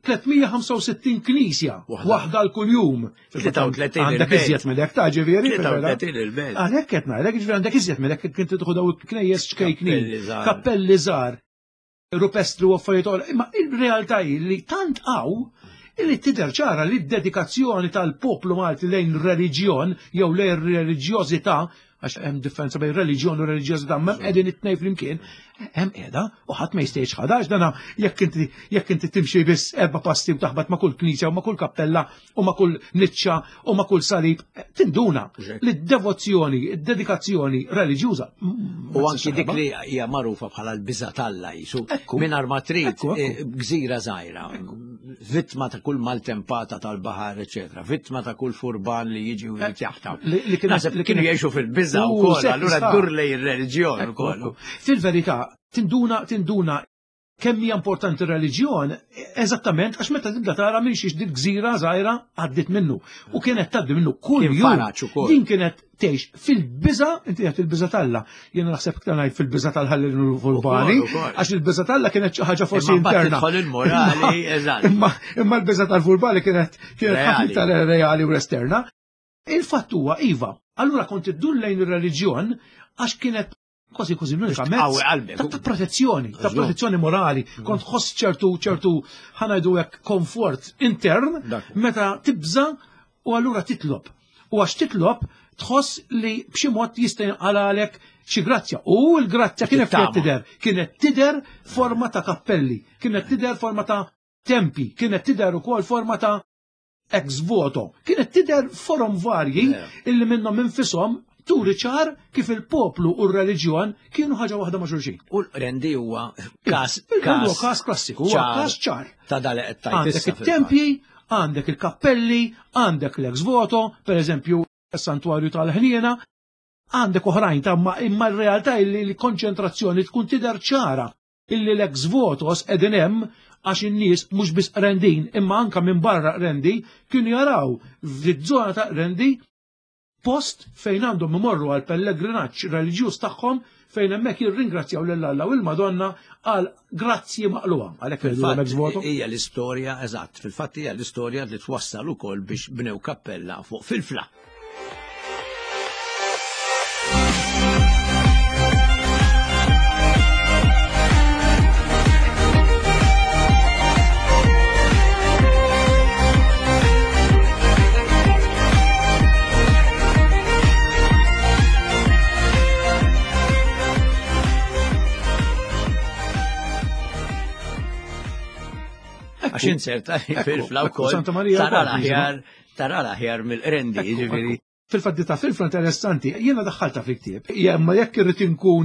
365 knisja waħda l-kuljum. Għandek iżjed minn hekk ta' ġifieri. Għalhekk qed ngħidlek ġifieri għandek iżjed minn hekk kien tidħu daw il-knejjes xkejknin, kappelli żgħar. Rupestru u affarijiet imma il-realtà li tant illi tidher ċara li d-dedikazzjoni tal-poplu Malti lejn reliġjon jew lejn reliġjożità għax hemm differenza bejn reliġjon u reliġjożità ma qegħdin it-tnejn flimkien hemm qiegħda u ħadd ma jistgħix ħadax dana jekk inti timxi biss 4 passi u taħbad ma' kull knisja u ma' kull kappella u ma' kull niċċa u ma' kull salib tinduna li d-devozzjoni, id-dedikazzjoni reliġjuża. U anki dik li hija magħrufa bħala l-biża' Alla jisu mingħajr ma trid gżira żgħira, vittma ta' kull maltempata tal-baħar, eċetera, vittma ta' kull furban li jiġi u jitjaħtab. Li kienu jgħixu fil-biża' wkoll, allura ddur lejn ir-reliġjon ukoll. Fil-verità tinduna kemm hija importanti r-reliġjon eżattament għax meta tibda tara minn xi dik gżira żgħira għaddiet minnu u kienet tgħaddi minnu kull jum. Din kienet tgħix fil-biża' inti qed il-biża' Alla. Jiena naħseb iktar ngħid fil-biża' tal-ħallel u l-Furbani għax il-biża' Alla kienet xi ħaġa forsi interna. Imma l-biża' tal-Furbani kienet ħafna reali u esterna. Il-fatt huwa iva, allura kont iddur lejn ir-reliġjon għax kienet kważi l-unika mezz ta' protezzjoni morali, kont ħoss ċertu ħanajdu hekk komfort intern meta tibża u allura titlob. U għax titlob tħoss li b'xi mod jista' jinqalalek xi grazzja. U l-grazzja kienet tidher forma ta' kappelli, kienet tidher forma ta' tempi, kienet tidher ukoll forma ta' ex voto. Kienet tidher forum varji illi minnhom infisom turi ċar kif il-poplu u r-reliġjon kienu ħaġa waħda ma' xulxin. U l-rendi huwa każ klassiku, huwa każ ċar. Ta' dal-qed tajt Għandek it-tempji, għandek il-kappelli, għandek l-ex voto, per eżempju, s-santwarju tal-ħniena, għandek oħrajn ta' imma r-realtà li l-konċentrazzjoni tkun tidher ċara illi l-ex votos edin hemm għax in-nies mhux biss rendin imma anke minn barra rendi kienu jaraw fiż-żona ta' rendi post fejn għandhom imorru għal pellegrinaġġ reliġjuż tagħhom fejn hemmhekk jirringrazzjaw lil Alla u l-Madonna għal grazzi maqluha. Għalhekk l-ex voto. Hija l-istorja eżatt, fil-fatt hija l-istorja li twassal ukoll biex bnew kappella fuq fil-fla. Għax inserta fil-fla wkoll tara l-aħjar mill-rendi, ġifieri. Fil-fatt ta' fil-fla interessanti, jiena daħħalta fil-ktieb. Imma jekk irid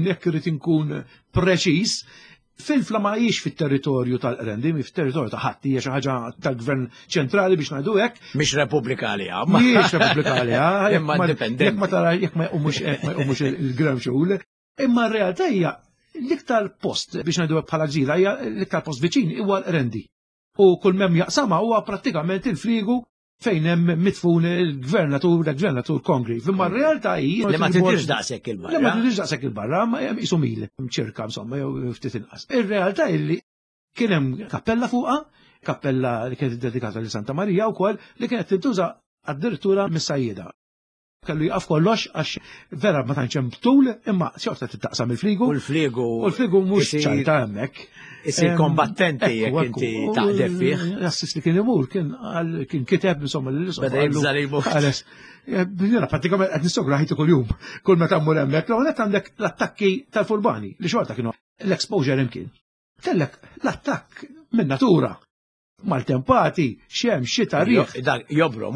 inkun preċiż, fil-fla ma hijiex fit-territorju tal-rendi, fit-territorju ta' ħadd hija xi ħaġa tal-Gvern ċentrali biex ngħidu hekk. Mhix repubblikali Mhijiex repubblikali imma indipendenti. Jekk ma jqumux il-Gvern xogħol, imma r-realtà hija l-iktar post biex ngħidu bħala ġira hija l-iktar post viċin huwa l-rendi. U kull mem jaqsama huwa prattikament il-frigu fejn hemm mitfun il-gvernatur Kongri. Imma r-realtà hi li ma tidirx daqshekk il-barra. Li ma tidirx daqshekk il-barra, ma hemm isu mil ċirka insomma jew ftit inqas. Ir-realtà li kien hemm kappella fuqha, kappella li kienet dedikata lil Santa Marija wkoll li kienet tintuża addirittura mis-sajjieda. Kellu jaqaf kollox għax vera ma tantx hemm tul imma xorta tittaqsam il-frigu. U l-frigu mhux ċajta hemmhekk. Isir kombattenti jekk inti taqdef fih. Jassis li kien imur, kien kiteb insomma l-isem. Beda jibżar il-buħ. Jena, pratikament qed nistogra ħajtu kuljum. Kull meta mmur hemmhekk, hawnhekk għandek l-attakki tal-furbani li xorta kienu l-exposure imkien. Kellek l-attakk minn natura. Maltempati, xem, xita, riħ. Jobrom,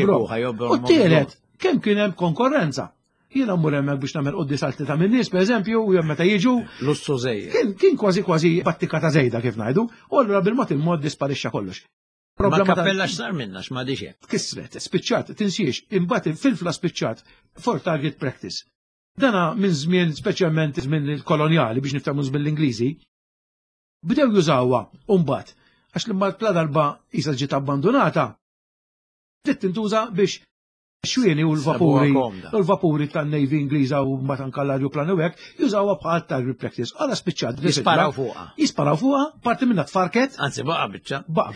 U t-tielet, kemm kien hemm konkorrenza. Jiena mmur hemmhekk biex nagħmel quddi salti ta' min nies pereżempju u meta jiġu. Lussu żejjed. Kien kważi battika ta' żejda kif ngħidu, u allura bil-mod il-mod disparixxa kollox. Ma kappella x'sar minna x'ma dixe. Kisret, spiċċat, tinsiex, imbagħad fil-fla spiċċat for target practice. Dana minn żmien speċjalment minn il-kolonjali biex nifhmu bil-Ingliżi, bdew jużawha u mbagħad għax l-imbagħad bla darba isa ġiet abbandonata. Trid tintuża biex xwieni u l-vapuri tan-Navy Ingliża u mbagħad anke l-ajruplani hekk jużawha bħal target practice. Ara spiċċat jisparaw fuqha. Jisparaw fuqha, parti minnha tfarket. Anzi baqa' biċċa. Baqa'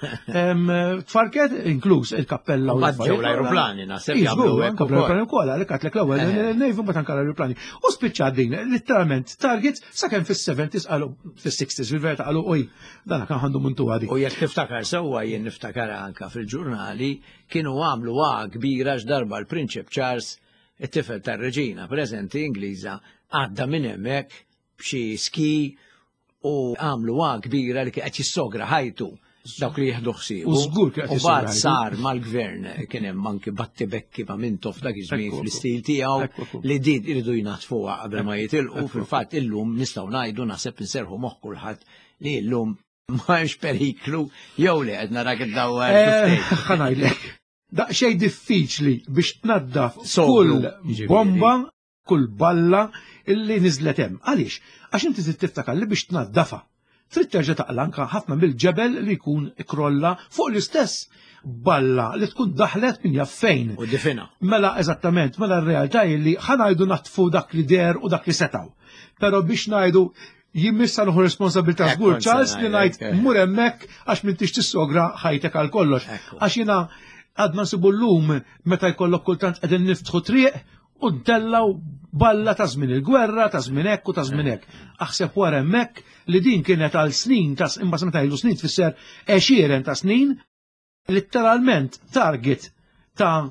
biċċa. Tfarket inkluż il-kappella u l-ajruplani naħseb jagħmlu hekk ukoll għalhekk għatlek l-ewwel il-Navy mbagħad anke l-ajruplani. U spiċċat din letteralment targets sakemm fis-70s qalu fis-60s fil-verità qalu oj dan kan ħandu muntu għadi. U jekk tiftakar sewwa jien niftakar anke fil-ġurnali kienu għamlu kbira x'darba l-Prinċep Charles, it-tifel tar-Reġina preżenti Ingliża, għadda minn hemmhekk b'xi ski u għamlu kbira li qed jissogra ħajtu dawk li jieħdu ħsieb. U żgur kien qed jissogra. Sar mal-gvern kien hemm anke batti bekki ma' mintof dak iż-żmien fl-istil tiegħu li din iridu jnatfuha qabel ma jitilqu fil-fatt illum nistgħu ngħidu naħseb inserħu moħħ kulħadd li llum m'hemmx periklu jew li qed narak iddawwar. Ħanajdlek. Daqsxejn diffiċli biex tnaddaf kull bomba, kull balla illi niżlet hemm. Għaliex? Għax inti trid tiftakar li biex tnaddafa. Trid terġa' taqla anke ħafna mill-ġebel li jkun ikrolla fuq l-istess balla li tkun daħlet minn jaf fejn. U difina. Mela eżattament, mela r-realtà li ħanajdu natfu dak li der u dak li setaw. Però biex ngħidu jimmissa l-ħu responsabilità żgur Charles li ngħid mur hemmhekk għax m'intix tissogra ħajtek għal kollox. Għax jiena għadna nsibu l-lum meta jkollok kultant qegħdin niftħu triq u ntellaw balla ta' żmien il-gwerra, ta' żmien hekk u ta' żmien hekk. Aħseb wara hemmhekk li din kienet għal snin ta' imma meta jgħidu snin tfisser 20 ta' snin, letteralment target ta'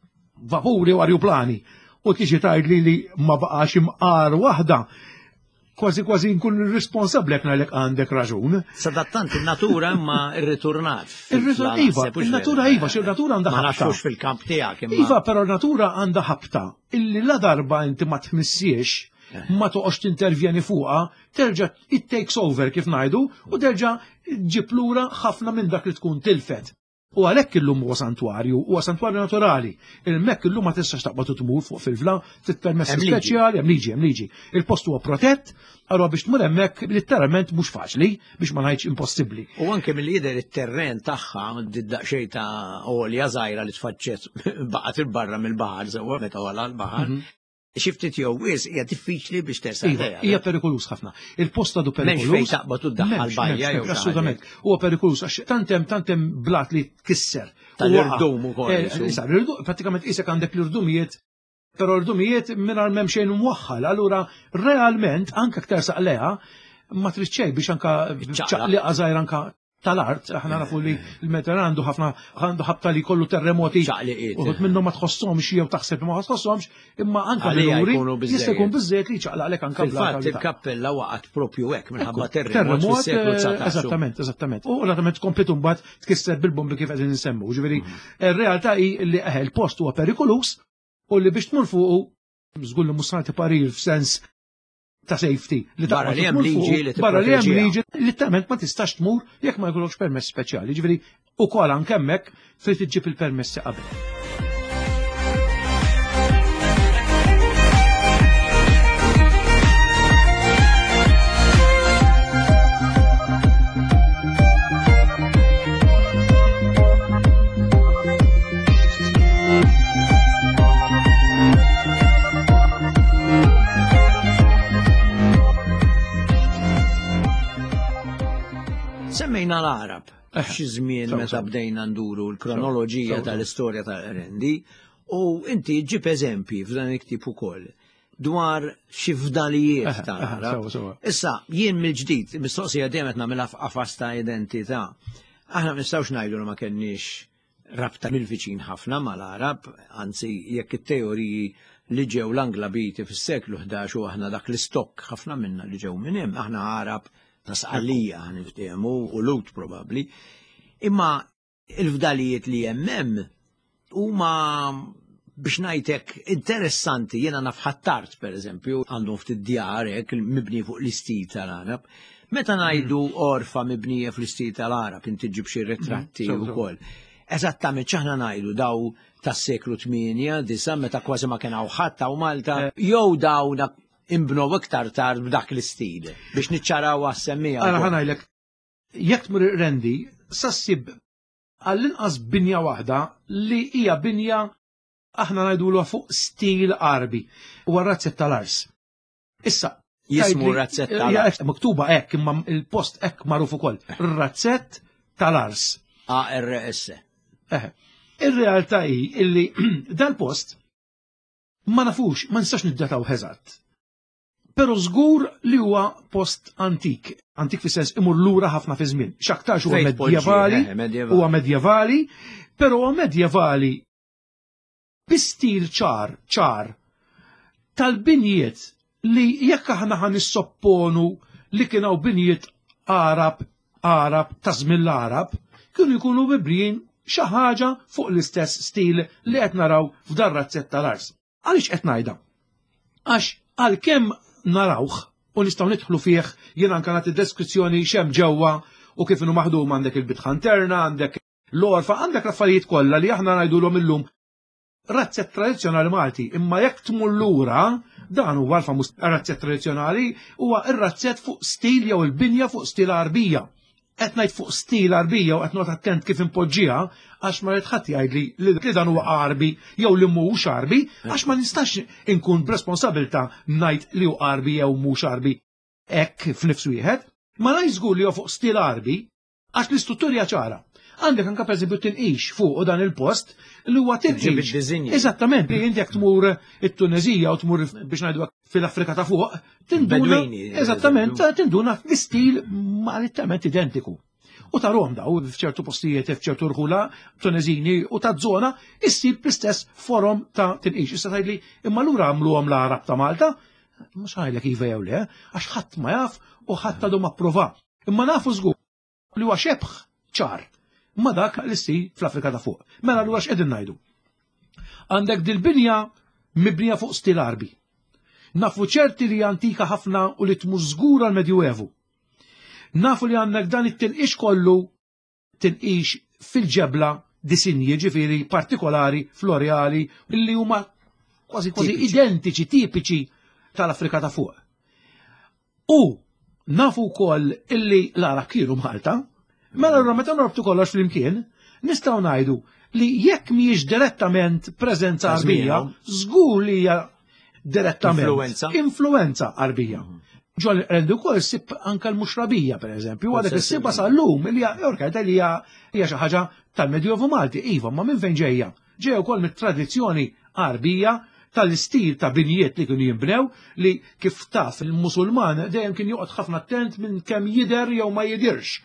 vapuri u arjuplani. U tiġi tgħid li ma baqax imqar waħda kważi nkun responsabbli jekk ngħidlek għandek raġun. Sadattant in-natura imma rriturnat. Il-natura iva, xi-natura għandha ma ħabta. nafux fil-kamp tiegħek Iva, però natura għandha ħabta illi la darba inti ma tmissiex ma toqgħodx tintervjeni fuqha, terġa' it takes over kif ngħidu u terġa' ġib lura ħafna minn dak li tkun tilfet. U għalhekk illum huwa santwarju naturali. Il-Mekk illum ma tistax taqbad tmur fuq fil-vla, titpermessi speċjali, hemm liġi. Il-post huwa protett, allura biex tmur hemmhekk literalment mhux faċli biex ma ngħidx impossibbli. U anke mill-jidher it-terren tagħha daqsxejn ta' għolja żgħira li tfaċċet baqgħet il-barra mill-baħar sewwa meta wara l-baħar. Xiftit jew wis hija diffiċli biex tersaq. Hija perikolus ħafna. Il-post għadu perikolus. M'hemmx fejn taqbad tuddaħħal bajja jew assolutament. Huwa perikolus għax tantem blat li tkisser. Tal-irdum ukoll. Pratikament isek għandek l-irdumijiet, però irdumijiet mingħajr m'hemm xejn mwaħħal. Allura realment anke aktar saqleha ma trid xejn biex anke ċaqliqa żgħir anke tal-art, aħna nafu li l-Mediterran għandu ħabta li kollu terremoti uħut minnu ma tħossomx jew taħseb ma tħossomx, imma anka bil-uri jista' jkun biżżejjed li ċaqlaqlek anke fil-fatt il-kappella waqgħet propju hekk minħabba terremot fis-seklu 19. Eżattament. U ovvjament kompletu mbagħad tkisser bil-bombi kif qegħdin insemmu. Ġifieri r-realtà hi li il-post huwa perikolus u li biex tmur fuqu żgur li mhux sagħti parir f'sens ta' safety li barra li hemm liġi li barra li hemm liġi li talment ma tistax tmur jekk ma jkollokx permess speċjali. Ġifieri ukoll anke hemmhekk trid iġġib il-permessi qabel. Semmejna l-Arab, xi żmien meta bdejna nduru l-kronoloġija tal-istorja tal-Rendi u inti ġib eżempji f'dan il-ktib ukoll dwar xi fdalijiet tal-Arab. Issa jien mill-ġdid, mistoqsija dejjem qed nagħmilha f'qafas ta' identità. Aħna ma nistgħux ngħidu ma kenniex rabta mill-viċin ħafna mal-Arab, anzi jekk it-teoriji li ġew l-Anglabiti fis-seklu 11 u aħna dak l-istokk ħafna minna li ġew minn hemm, aħna Arab ta' sqallija niftehmu u lut probabbli. Imma il-fdalijiet li hemm huma biex ngħidlek interessanti. Jiena naf ħattart pereżempju għandhom ftit djar hekk mibni fuq l-istil tal-Arab. Meta ngħidu orfa mibnija fl-istil tal-Arab inti ġib xi ritratti wkoll. Eżattament x'aħna ngħidu daw tas-seklu 8 meta kważi ma kien hawn ħadd u Malta jew dawn imbnow iktar tard b'dak l-istil biex niċċaraw għas-semmija. Ara ħanajlek, jekk tmur Rendi, sassib għall-inqas binja waħda li hija binja aħna ngħidulha fuq stil Arbi u razzett tal-ars. Issa jismu razzett tal-ars. Maktuba hekk imma il-post hekk magħruf ukoll. Razzett tal-ars. ARS. Ir-realtà hi illi dal-post ma nafux, ma nistax niddataw eżatt. Pero żgur li huwa post antik fis-sens imur lura ħafna fi żmien. X'aktarx huwa huwa medjevali, però huwa medjevali bi-stil ċar tal-binjiet li jekk aħna ħan nissopponu li kienu binjiet Arab ta' żmien l-Arab, kienu jkunu mibrijin xi ħaġa fuq l-istess stil li qed naraw f'dan razzett tal-ars. Għaliex qed ngħidha? Għax għalkemm narawh u nistgħu nidħlu fih jien anke nagħti deskrizzjoni x'hemm ġewwa u kif inhu maħdum għandek il-bitħa interna, għandek l-orfa, għandek l-affarijiet kollha li aħna ngħidulhom illum razzett tradizzjonali Malti, imma jekk tmur lura dan huwa l-famuż razzett tradizzjonali huwa r-razzett fuq stil jew il-binja fuq stil Arbija. Qed ngħid fuq stil Arbija u qed nota attent kif impoġġiha għax ma rid ħadd jgħidli li dan huwa Arbi jew li mhuwiex Arbi għax ma nistax inkun b'responsabilità ngħid li hu Arbi jew mhux Arbi hekk f'nifs wieħed. Ma ngħid żgur li huwa fuq stil Arbi għax l-istrutturja ċara. Għandek anke pereżempju tinqix fuq dan il-post li huwa tinqix. Eżattament, li inti jekk tmur it-Tunezija u tmur biex ngħidu fil-Afrika ta' fuq, tinduna eżattament tinduna fl-istil malittament identiku. U tarhom daw f'ċertu postijiet f'ċertu rħula Tunezini u ta' żona issib l-istess forom ta' tinqix. Issa tgħidli imma lura għamluhom l-Arab ta' Malta, mhux ngħidlek iva jew le, għax ħadd ma jaf u ħadd għadu ma pprova. Imma nafu żgur li huwa xebħ ċar ma dak li ssir fl-Afrika ta' fuq. Mela allura x'qegħdin ngħidu? Għandek dil-binja mibnija fuq stil Arbi. Nafu ċerti li antika ħafna u li tmur żgur għall-Medjuevu. Nafu li għandek dan it-tilqix kollu tilqix fil-ġebla disinji ġifieri partikolari florjali illi huma kważi identiċi, tipiċi tal-Afrika ta' fuq. U nafu wkoll illi l-Arab kienu Malta, mela allura meta norbtu kollox flimkien, nistgħu ngħidu li jekk mhijiex direttament preżenza Arbija, żgur li hija direttament influenza Arbija. Ġol rendu wkoll issib anke l-muxrabija pereżempju, għalhekk issibha sal-lum li jorkajta li hija xi ħaġa tal-Medjuevu Malti. Iva, ma minn fejn ġejja? Ġejja wkoll mit-tradizzjoni Arbija tal-istil ta' binjiet li kienu jinbnew li kif taf il-Musulman dejjem kien joqgħod ħafna attent minn kemm jidher jew ma jidirx.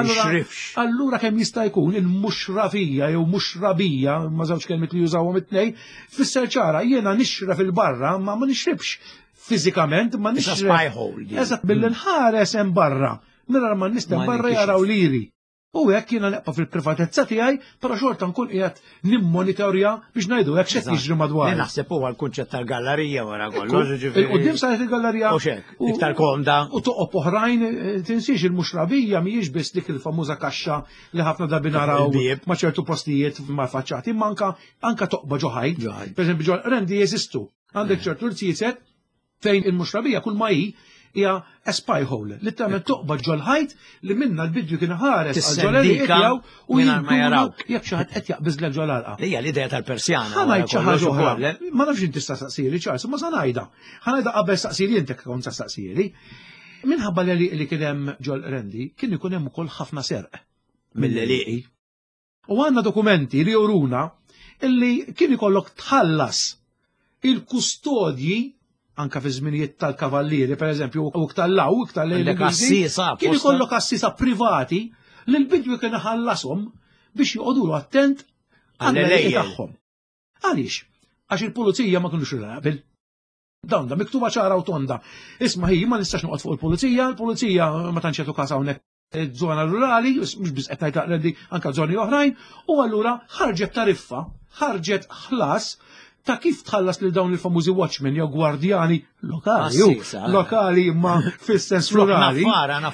Allura kemm jista' jkun il-muxrafija jew muxrabija, ma żewġ kelmiet li jużawhom it-tnejn, fisser ċara jiena nixref il-barra ma nixribx fiżikament ma nixref. Eżatt bil-nħares hemm barra, minn ma nistem barra jaraw liri. U hekk jiena neqpa' fil-privatezza tiegħi, però xorta nkun qiegħed nimmonitorja biex ngħidu hekk x'qed jiġri madwar. Naħseb huwa l-kunċett tal-gallerija wara kollox. Il-qudiem saret il-gallerija. U x'hekk, iktar komda. U toqgħod oħrajn tinsix il-muxrabija mhijiex biss dik il-famuża kaxxa li ħafna drabi naraw ma' ċertu postijiet mal-faċċati, imma anke toqba ġoħajt. Pereżempju ġol rendi jeżistu. Għandek ċertu rtieset fejn il-muxrabija kull ma hija spy hole, li tagħmel toqba ġolħajt li minna l-bidju kien ħares għal-ġolali qiegħu u jinduru jekk xi ħadd qed jaqbiż lek ġolalqa. Hija l-idea tal-Persjana. Ħanajt xi ħaġa oħra. Ma nafx inti tista' staqsili Charles, ma sa ngħidha. Ħanajda qabel staqsili inti kont tistaqsili. Minħabba li kien hemm ġol rendi, kien ikun hemm ukoll ħafna serq mill-liqi. U għandna dokumenti li juruna illi kien ikollok tħallas il-kustodji anka fi żminijiet tal-kavallieri, pereżempju, u iktar-law, kien ikollok assisa privati li l-bidwi kien iħallashom biex joqogħdulu attent għall-lejqi tagħhom. Għaliex? Għax il-pulizija ma kinux reliable. Dawn da miktuba ċara u tonda. Isma' hi ma nistax noqgħod fuq il-pulizija ma tantx qed każ hawnhekk żona rurali, mhux biss qed ngħid taqredi anke żoni oħrajn, u allura ħarġet tariffa, ħarġet ħlas ta' kif tħallas li dawn il-famużi watchmen jew gwardjani lokali imma fis-sens rurali.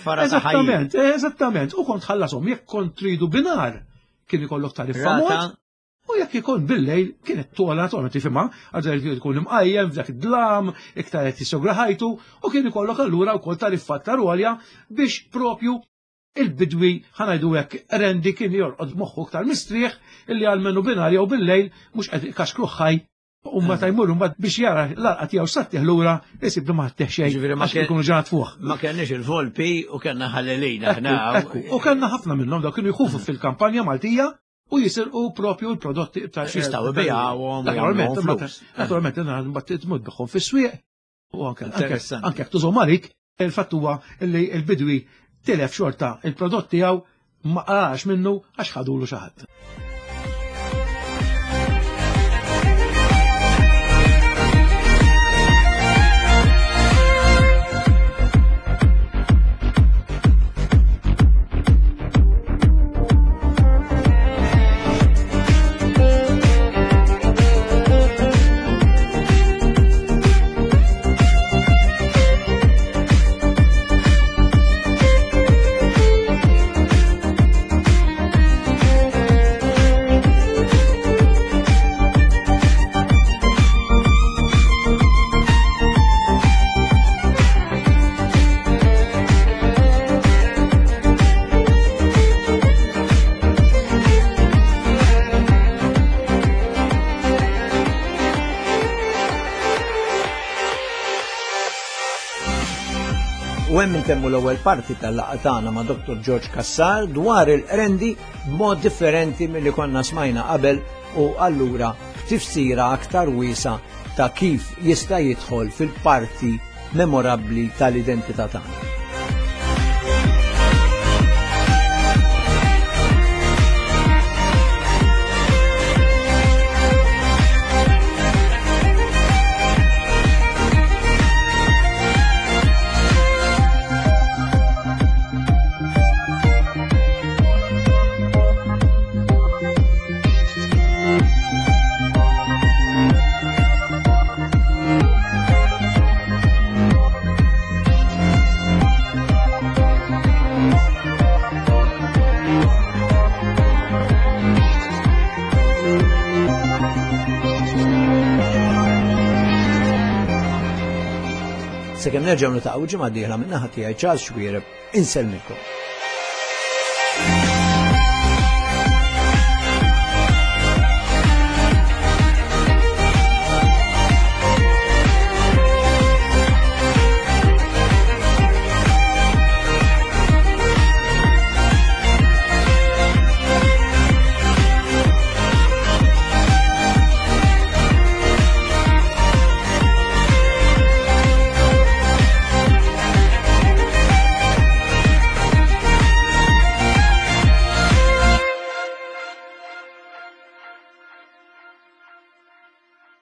Eżattament, u kont tħallashom jekk kont tridu binar kien ikollok tariffa mod, u jekk ikun bil-lejl kienet tola tifhimha, għadha tkun imqajjem f'dak id-dlam, iktar qed jisograħajtu, u kien ikollok allura wkoll tariffa tarolja biex propju il-bidwi ħanajdu hekk rendi kien jorqod moħħu iktar mistrieħ illi għalmenu binar jew bil-lejl mhux qed kaxkruħħaj. U ma tajmur biex jara l-arqa tiegħu sattieħ lura isib li ma ħteħ xejn għax ikunu ġrat fuq. Ma kenniex il-volpi u kellna ħallelina ħna. U kellna ħafna minnhom daw kienu jħufu fil-kampanja Maltija u jisirqu propju l-prodotti ta' x'jistgħu ibejgħuhom. Naturalment mbagħad tmut bihom fis-swieq u anke jekk tużhom għalik il-fatt huwa li l-bidwi tilef xorta il-prodott tiegħu ma qarax minnu għax ħadulu xi ħadd. U hemm intemmu l-ewwel parti tal-laqgħa tagħna ma' Dr. George Cassar dwar il-rendi b'mod differenti milli konna smajna qabel u allura tifsira aktar wiesa ta' kif jista' jidħol fil-parti memorabbli tal-identità tagħna. sakemm nerġgħu niltaqgħu ġimgħa d-dieħla min-naħa tiegħi Charles Xwiereb inselmilkom.